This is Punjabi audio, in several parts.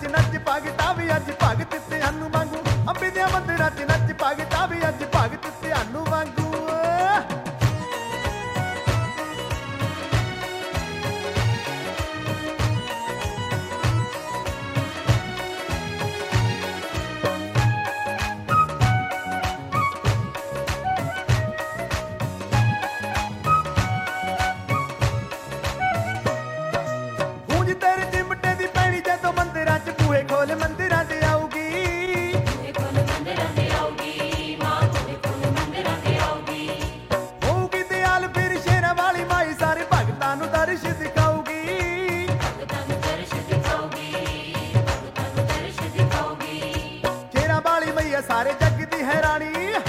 ਚ ਨੱਚ ਭਗਤਾ ਵੀ ਅੱਜ ਭਗਤ ਧਿਆਨੂੰ ਵਾਂਗੂ ਅੰਬੇ ਦੇ ਮੰਦਿਰਾਂ ਚ ਨੱਚ ਭਗਤਾ ਵੀ ਅੱਜ ਭਗਤ ਧਿਆਨੂੰ ਵਾਂਗੂ ਮੰਦਿਰਾਂ ਤੇ ਆਊਗੀ ਮੰਦਿਰਾਂ ਤੇ ਆਊਗੀ ਮਾਂ ਤੁਹਾਡੇ ਕੋਲ ਮੰਦਿਰਾਂ ਤੇ ਆਊਗੀ ਹੋਊਗੀ ਦਿਆਲ ਫਿਰ ਸ਼ੇਰਾਂ ਵਾਲੀ ਮਾਈ ਸਾਰੇ ਭਗਤਾਂ ਨੂੰ ਦਰਸ਼ ਦਿਖਾਊਗੀ ਭਗਤਾਂ ਨੂੰ ਦਰਸ਼ ਦਿਖਾਊਗੀ ਭਗਤਾਂ ਨੂੰ ਦਰਸ਼ ਦਿਖਾਊਗੀ ਸ਼ੇਰਾਂ ਵਾਲੀ ਮਈਆ ਸਾਰੇ ਜੱਗ ਦੀ ਹੈਰਾਨੀ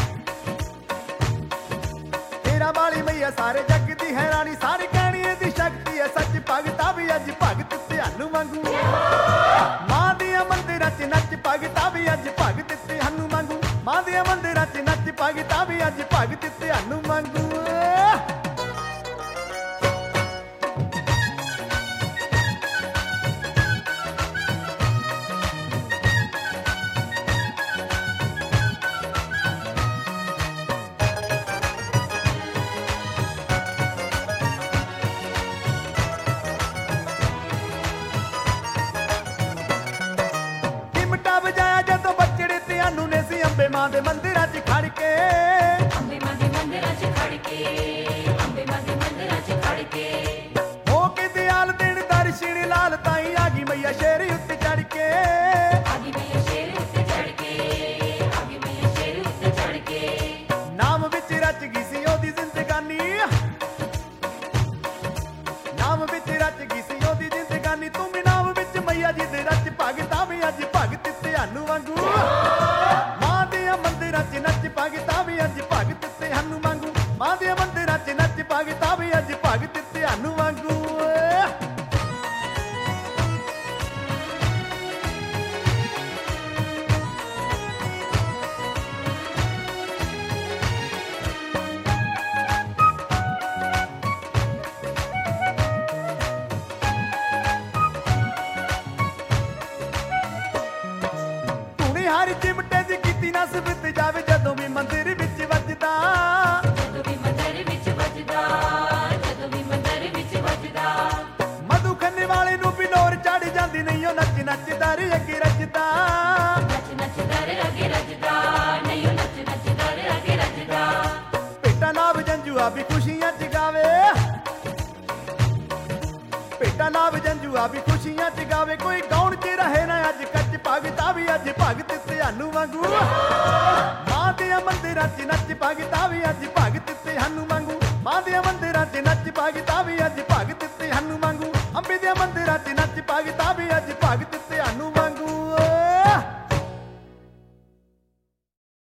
ਸ਼ੇਰਾਂ ਵਾਲੀ ਮਈਆ ਸਾਰੇ ਜੱਗ ਦੀ ਹੈਰਾਨੀ ਸਾਰੇ ਕਹਿਣੀ ਇਹਦੀ ਸ਼ਕਤੀ ਹੈ ਸੱਚ ਭਗਤਾ ਵੀ ਅੱਜ ਭਗਤ ਧਿਆਨੂੰ ਵਾਂਗੂ ਮੰਦਿਰਾਂ ਚ ਨੱਚ ਭਗਤਾ ਵੀ ਅੱਜ ਭਗਤ ਧਿਆਨੂੰ ਵਾਂਗੂ ਮਾਂ ਦੇ ਮੰਦਿਰਾਂ ਚ ਨੱਚ ਭਗਤਾ ਵੀ ਅੱਜ ਭਗਤ ਧਿਆਨੂੰ ਵਾਂਗੂ ਵਜਾਇਆ ਜਦੋਂ ਬੱਚੜੇ ਧਿਆਨੂੰ ਨੇ ਸੀ ਅੰਬੇ ਮਾਂ ਦੇ ਮੰਦਿਰਾਂ 'ਚ ਖੜ ਕੇ ਅੰਬੇ ਮਾਂ ਦੇ ਮੰਦਿਰਾਂ 'ਚ ਖੜ ਕੇ ਅੰਬੇ ਮਾਂ ਦੇ ਮੰਦਿਰਾਂ 'ਚ ਖੜ ਕੇ ਹੋ ਕੇ ਦਿਆਲ ਦੇਣ ਦਰਸ਼ਨ ਲਾਲ ਤਾਈ ਆ ਗਈ ਮਈਆ ਸ਼ੇਰ ਉੱਤੇ ਚੜ ਕੇ ਆ ਗਈ ਮਈਆ ਸ਼ੇਰ ਉੱਤੇ ਚੜ ਕੇ ਆ ਗਈ ਮਈਆ ਸ਼ੇਰ ਉੱਤੇ ਚੜ ਕੇ ਨਾਮ ਵਿੱਚ ਰਚ ਗਈ ਸੀ ਉਹਦੀ ਜ਼ਿੰਦਗਾਨੀ ਨਾਮ ਵਿੱਚ ਰਚ ਗਈ ਸੀ ਉਹਦੀ ਜ਼ਿੰਦਗਾਨੀ ਤੂੰ ਵੀ ਨਾਮ ਵਿੱਚ ਮਈਆ ਜੀ ਦੇ ਰਚ ਭਗਤਾ ਵੀ ਅੱਜ ਭਗਤ ਧਿਆਨੂੰ ਵਾਂਗੂ ਮਾਂ ਦੇ ਮੰਦਿਰਾਂ ਚ ਨੱਚ ਭਗਤਾ ਵੀ ਅੱਜ ਭਗਤ ਧਿਆਨੂੰ ਵਾਂਗੂ ਮਾਂ ਦੇ ਮੰਦਿਰਾਂ ਚ ਨੱਚ ਭਗਤਾ ਵੀ ਅੱਜ ਭਗਤ ਧਿਆਨੂੰ ਵਾਂਗੂ ਹਰ ਚਿਮਟੇ ਦੀ ਕੀਤੀ ਨਾ ਸਬਿਤ ਜਾਵੇ ਜਦੋਂ ਵੀ ਮੰਦਿਰ ਵਿੱਚ ਵੱਜਦਾ ਜਦੋਂ ਵੀ ਮੰਦਿਰ ਵਿੱਚ ਵੱਜਦਾ ਜਦੋਂ ਵੀ ਮੰਦਿਰ ਵਿੱਚ ਵੱਜਦਾ ਮਧੂ ਖੰਨੇ ਵਾਲੇ ਨੂੰ ਵੀ ਲੋਰ ਚੜ ਜਾਂਦੀ ਨਹੀਂ ਉਹ ਨੱਚ ਨੱਚ ਦਰ ਅੱਗੇ ਰੱਜਦਾ ਨੱਚ ਨੱਚ ਦਰ ਅੱਗੇ ਰੱਜਦਾ ਨਹੀਂ ਉਹ ਨੱਚ ਨੱਚ ਦਰ ਅੱਗੇ ਰੱਜਦਾ ਭੇਟਾ ਲਾਭ ਜੰਜੂਆ ਵੀ ਖੁਸ਼ੀਆਂ ਚ ਗਾਵੇ ਭੇਟਾ ਲਾਭ ਜੰਜੂਆ ਵੀ ਖੁਸ਼ੀਆਂ ਚ ਗਾਵੇ ਕੋਈ